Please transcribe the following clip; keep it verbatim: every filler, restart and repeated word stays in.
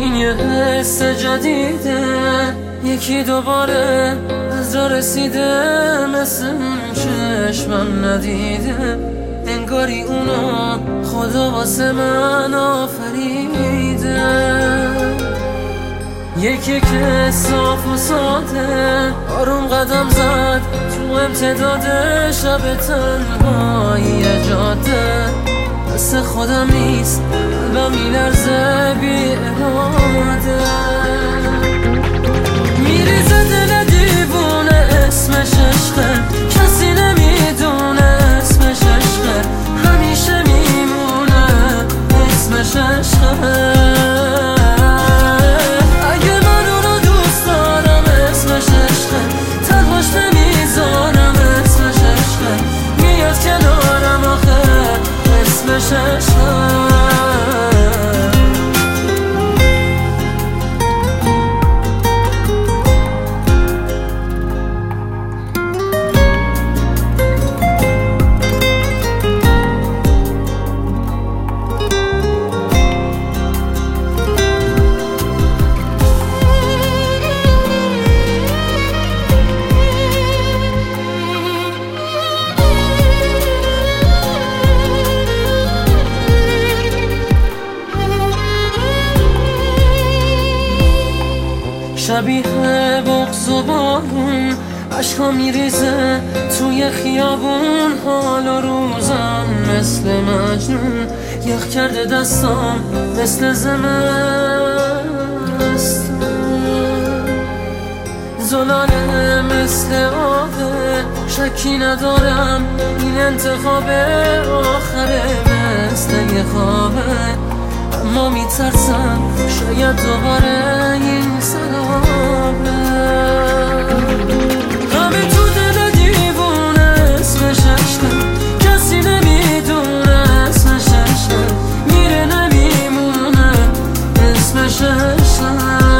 این یه حس جدیده، یکی دوباره از را رسیده، مثل اون چشمم ندیده، انگاری اونو خدا واسه من آفریده. یکی که صاف و ساده آروم قدم زد تو امتداد شب تنهایی جاده، مثل خودم نیست قلبم میلرزه بی اراده، میریزه دل دیوونه اسمش عشقه، کسی نمیدونه اسمش عشقه، همیشه میمونه اسمش عشقه. شبیه بغض و بارون عشقا میریزه توی خیابون، حال و روزم مثل مجنون، یخ کرده دستام مثل زمستون، زلانه مثل آبه، شکی ندارم این انتخاب آخره، مثل یه خوابه اما میترسم شاید دوباره این سرابه، همه تو دل دیوونه اسمش عشقه، کسی نمیدونه اسمش عشقه، میره نمیمونه اسمش عشقه.